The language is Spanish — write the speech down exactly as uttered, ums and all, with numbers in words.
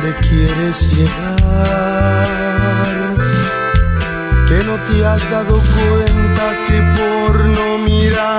dónde quieres llegar, que no te has dado cuenta que por no mirar